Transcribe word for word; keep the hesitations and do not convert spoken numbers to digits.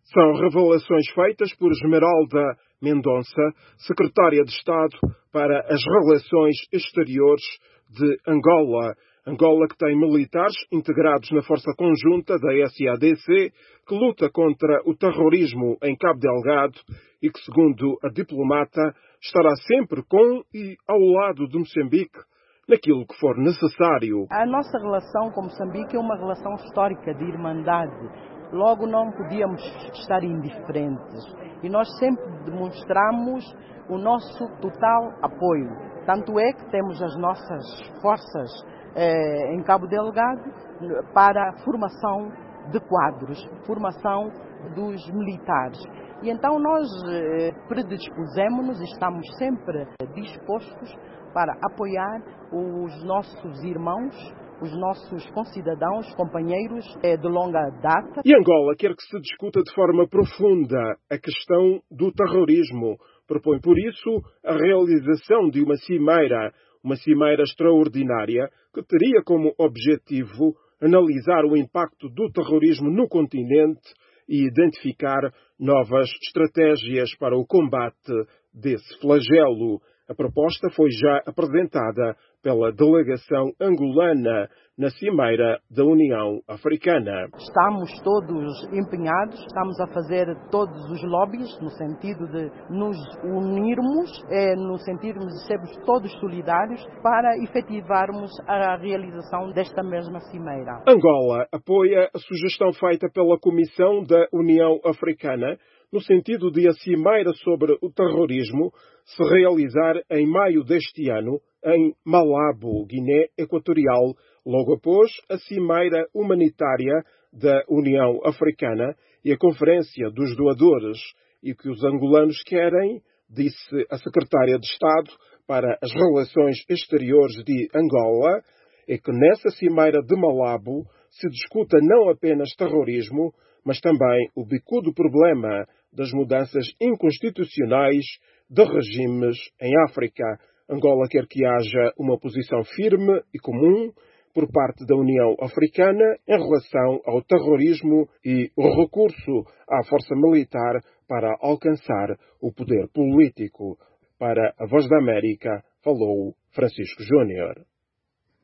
São revelações feitas por Esmeralda Mendonça, secretária de Estado para as Relações Exteriores de Angola. Angola, que tem militares integrados na Força Conjunta da S A D C, que luta contra o terrorismo em Cabo Delgado e que, segundo a diplomata, estará sempre com e ao lado de Moçambique naquilo que for necessário. A nossa relação com Moçambique é uma relação histórica de irmandade. Logo, não podíamos estar indiferentes. E nós sempre demonstramos o nosso total apoio. Tanto é que temos as nossas forças eh, em Cabo Delgado para a formação de quadros, formação dos militares. E então nós eh, predispusemos-nos, estamos sempre dispostos para apoiar os nossos irmãos, os nossos concidadãos, companheiros eh, de longa data. E Angola quer que se discuta de forma profunda a questão do terrorismo. Propõe, por isso, a realização de uma cimeira, uma cimeira extraordinária, que teria como objetivo analisar o impacto do terrorismo no continente e identificar novas estratégias para o combate desse flagelo. A proposta foi já apresentada pela delegação angolana na Cimeira da União Africana. Estamos todos empenhados, estamos a fazer todos os lobbies no sentido de nos unirmos, é, no sentido de sermos todos solidários para efetivarmos a realização desta mesma cimeira. Angola apoia a sugestão feita pela Comissão da União Africana no sentido de a cimeira sobre o terrorismo se realizar em maio deste ano em Malabo, Guiné Equatorial, logo após a cimeira humanitária da União Africana e a Conferência dos Doadores, e que os angolanos querem, disse a secretária de Estado para as Relações Exteriores de Angola, é que nessa cimeira de Malabo se discuta não apenas terrorismo, mas também o bicudo problema das mudanças inconstitucionais de regimes em África. Angola quer que haja uma posição firme e comum por parte da União Africana em relação ao terrorismo e o recurso à força militar para alcançar o poder político. Para a Voz da América, falou Francisco Júnior.